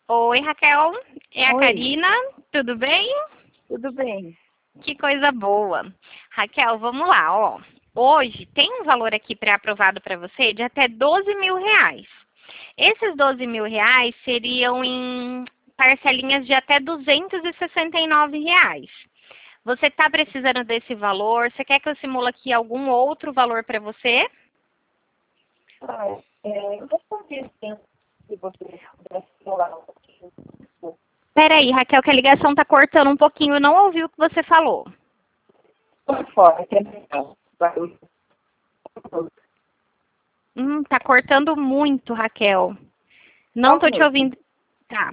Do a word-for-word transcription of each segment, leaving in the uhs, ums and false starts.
Oi, Raquel. É a Oi, Karina. Tudo bem? tudo bem? Que coisa boa. Raquel, vamos lá, ó. Hoje tem um valor aqui pré-aprovado para você de até doze mil reais. Esses doze mil reais seriam em parcelinhas de até duzentos e sessenta e nove reais. Você está precisando desse valor? Você quer que eu simule aqui algum outro valor para você? Ah, é, eu gostaria sim, se você pudesse falar um pouquinho. Peraí, Raquel, que a ligação está cortando um pouquinho. Eu não ouvi o que você falou. Por fora, que é legal. Barulho. Hum, tá cortando muito, Raquel. Só Não um tô te minuto. ouvindo. Tá.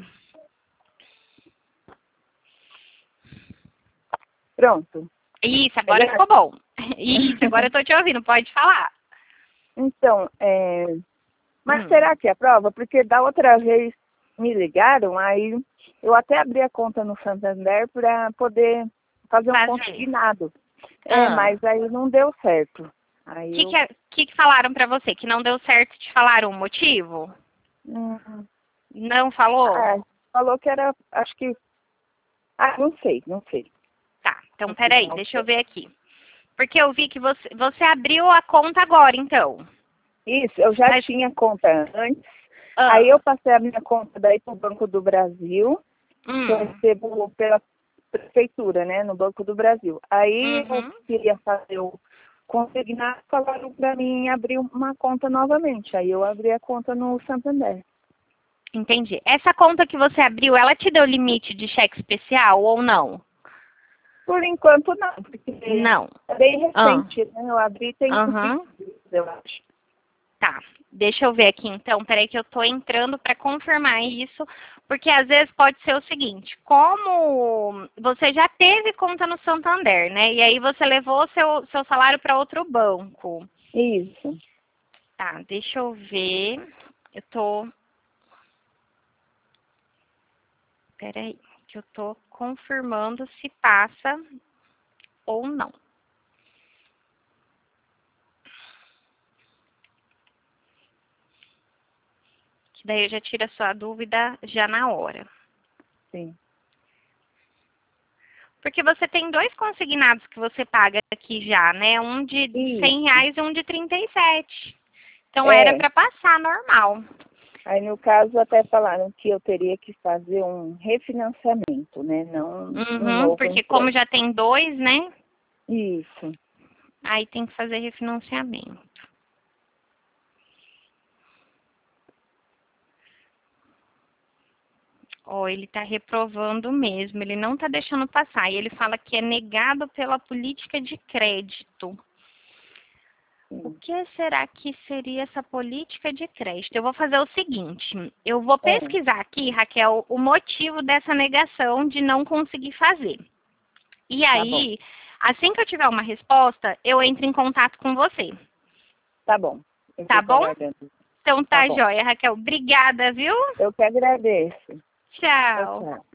Pronto. Isso, agora Melhor? ficou bom. Isso, agora eu tô te ouvindo. Pode falar. Então, é, mas Hum, será que é a prova? Porque da outra vez me ligaram, aí eu até abri a conta no Santander para poder fazer um fazer. consignado. É, Ah, mas aí não deu certo. o Aí que, eu que, é- que que falaram pra você? Que não deu certo? Te falaram o motivo? hum, Não falou? ah, falou que era, acho que, ah, não sei, não sei. Tá, então Não sei, peraí, não deixa eu sei. ver aqui. Porque eu vi que você, você abriu a conta agora, então. Isso, eu já Mas, tinha conta antes. Aí eu ah, passei a minha conta daí para o Banco do Brasil, que eu hum, recebo pela prefeitura, né, no Banco do Brasil. Aí eu uhum. queria fazer o consignar, falaram para mim abrir uma conta novamente. Aí eu abri a conta no Santander. Entendi. Essa conta que você abriu, ela te deu limite de cheque especial ou não? Por enquanto não, porque Não. é bem Ah, recente, né? Eu abri tem uns vinte aham. dias, eu acho. Tá, deixa eu ver aqui então, peraí que eu tô entrando para confirmar isso, porque às vezes pode ser o seguinte, como você já teve conta no Santander, né? E aí você levou seu, seu salário para outro banco. Isso. Tá, deixa eu ver. Eu tô. Peraí, que eu tô confirmando se passa ou não. Que daí eu já tiro a sua dúvida já na hora. Sim. Porque você tem dois consignados que você paga aqui já, né? Um de cem Isso. reais e um de trinta e sete. Então era É. para passar normal. Aí, no caso, até falaram que eu teria que fazer um refinanciamento, né? Não um Uhum, novo porque como já empréstimo. tem dois, né? Isso. Aí tem que fazer refinanciamento. Ó, ele tá reprovando mesmo, ele não tá deixando passar. E ele fala que é negado pela política de crédito. O Sim. que será que seria essa política de crédito? Eu vou fazer o seguinte, eu vou É, pesquisar aqui, Raquel, o motivo dessa negação de não conseguir fazer. E tá bom. aí, assim que eu tiver uma resposta, eu entro em contato com você. Tá bom. Eu Tá fico bom? aguardando. Então Tá tá, bom. joia, Raquel. Obrigada, viu? Eu que agradeço. Tchau, Tchau. tchau.